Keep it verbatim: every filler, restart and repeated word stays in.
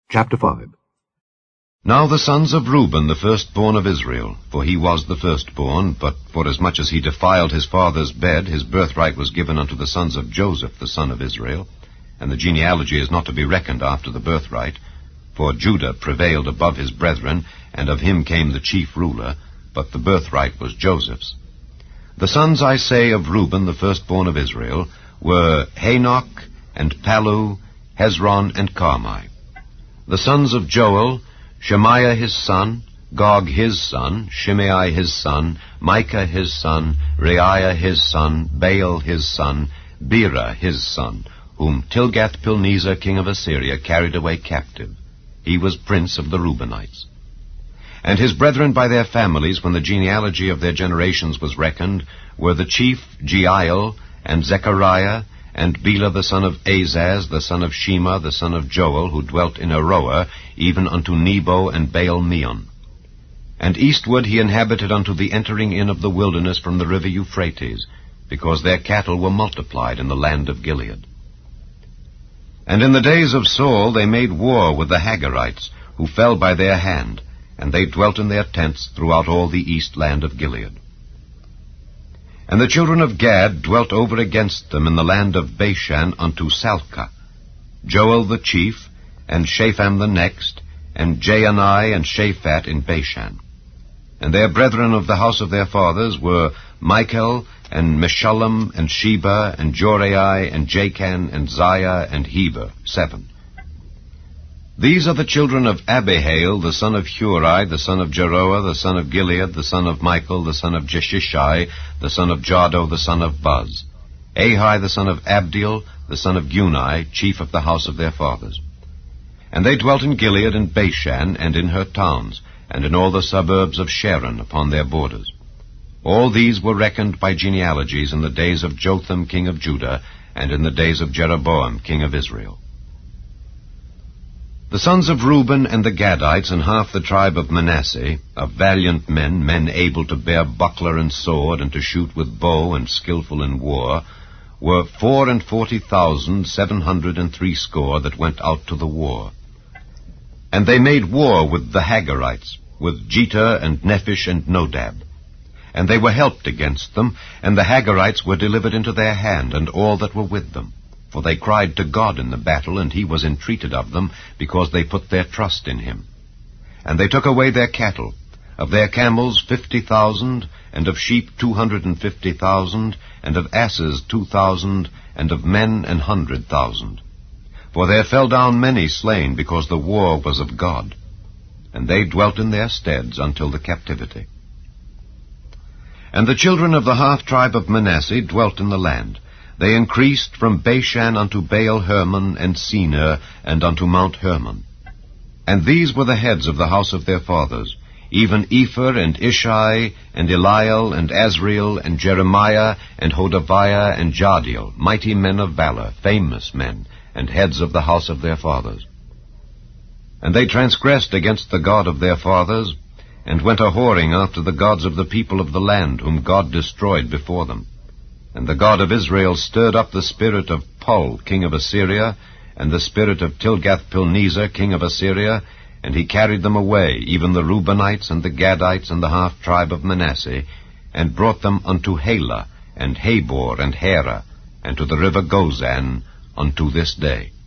Chapter five. Now the sons of Reuben, the firstborn of Israel, for he was the firstborn, but forasmuch as he defiled his father's bed, his birthright was given unto the sons of Joseph, the son of Israel, and the genealogy is not to be reckoned after the birthright, for Judah prevailed above his brethren, and of him came the chief ruler, but the birthright was Joseph's. The sons, I say, of Reuben, the firstborn of Israel, were Hanoch, and Pallu, Hezron, and Carmi. The sons of Joel, Shemaiah his son, Gog his son, Shimei his son, Micah his son, Reiah his son, Baal his son, Bera his son, whom Tilgath-Pilneser king of Assyria carried away captive. He was prince of the Reubenites. And his brethren by their families, when the genealogy of their generations was reckoned, were the chief Jeiel, and Zechariah, and Bela the son of Azaz, the son of Shema, the son of Joel, who dwelt in Aroer, even unto Nebo and Baal-meon. And eastward he inhabited unto the entering in of the wilderness from the river Euphrates, because their cattle were multiplied in the land of Gilead. And in the days of Saul they made war with the Hagarites, who fell by their hand, and they dwelt in their tents throughout all the east land of Gilead. And the children of Gad dwelt over against them in the land of Bashan unto Salcah, Joel the chief, and Shapham the next, and Jaani and Shaphat in Bashan. And their brethren of the house of their fathers were Michael, and Meshullam, and Sheba, and Jorai, and Jachan, and Ziah, and Heber, seven. These are the children of Abihail, the son of Huri, the son of Jeroah, the son of Gilead, the son of Michael, the son of Jeshishai, the son of Jado, the son of Buz, Ahi, the son of Abdiel, the son of Guni, chief of the house of their fathers. And they dwelt in Gilead and Bashan, and in her towns, and in all the suburbs of Sharon upon their borders. All these were reckoned by genealogies in the days of Jotham king of Judah, and in the days of Jeroboam king of Israel. The sons of Reuben and the Gadites and half the tribe of Manasseh, of valiant men, men able to bear buckler and sword, and to shoot with bow, and skillful in war, were four and forty thousand seven hundred and threescore that went out to the war. And they made war with the Hagarites, with Jether and Nephish and Nodab. And they were helped against them, and the Hagarites were delivered into their hand, and all that were with them. For they cried to God in the battle, and he was entreated of them, because they put their trust in him. And they took away their cattle, of their camels fifty thousand, and of sheep two hundred and fifty thousand, and of asses two thousand, and of men an hundred thousand. For there fell down many slain, because the war was of God. And they dwelt in their steads until the captivity. And the children of the half tribe of Manasseh dwelt in the land. They increased from Bashan unto Baal Hermon and Senir, and unto Mount Hermon. And these were the heads of the house of their fathers, even Epher and Ishai, and Eliel, and Azriel, and Jeremiah, and Hodaviah, and Jadiel, mighty men of valor, famous men, and heads of the house of their fathers. And they transgressed against the God of their fathers, and went a-whoring after the gods of the people of the land, whom God destroyed before them. And the God of Israel stirred up the spirit of Pul, king of Assyria, and the spirit of Tilgath-Pilneser, king of Assyria, and he carried them away, even the Reubenites, and the Gadites, and the half-tribe of Manasseh, and brought them unto Halah, and Habor, and Hara, and to the river Gozan, unto this day.